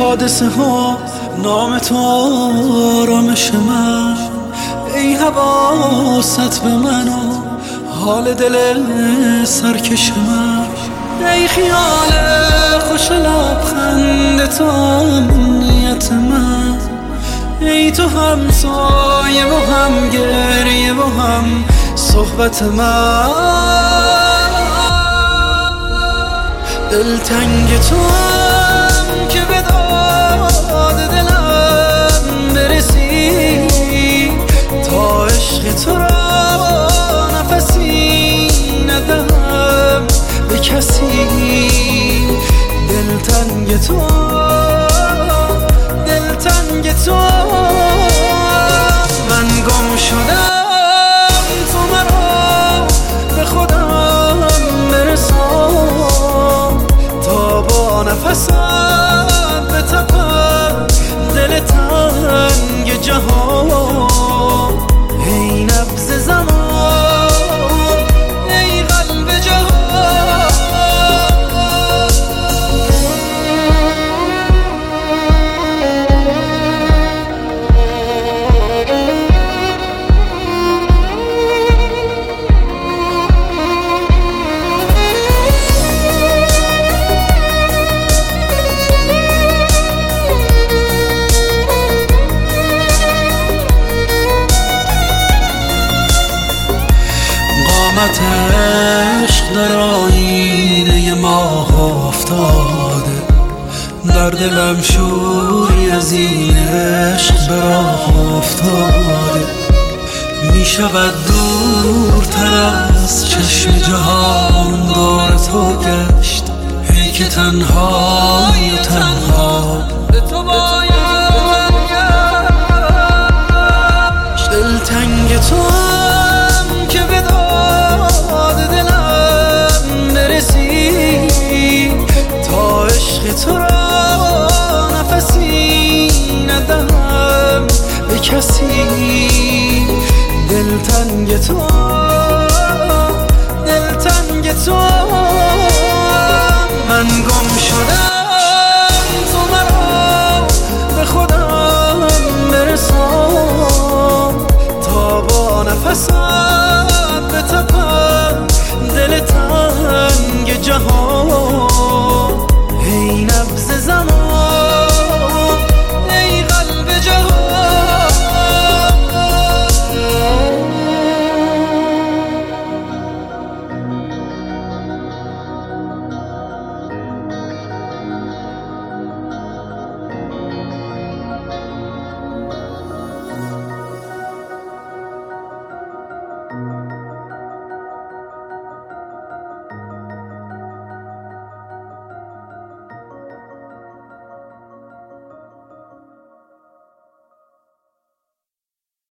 حادثه ها نام تو آرامش من، ای حواست به من و حال دل سرکش من، ای خیال خوش لبخند تو امنیت من، ای تو هم سایه و هم گریه و هم صحبت من، دلتنگ تو هم که به داد دلم برسی، تا عشق تو را نفسی ندم به کسی، دلتنگ تو من گم شدم، تو مرا به خودم برسان، تا با نفسم به تپم دل تنگ جهان، ای نبض زمان ای قلب جهان. قامت عشق در آینه ماه افتاده، در دلم شوری از این عشق به راه افتاده، می شود دورتر از چشم جهان دور تو گشت، ای که تنهایی و تنها به تو باید گشت، دلتنگ تو هم که به داد دلم برسی، تا عشق تو را نفسی ندم به کسی، دلتنگ تو من گم شدم، تو مرا به خودم برسان، تا با نفسم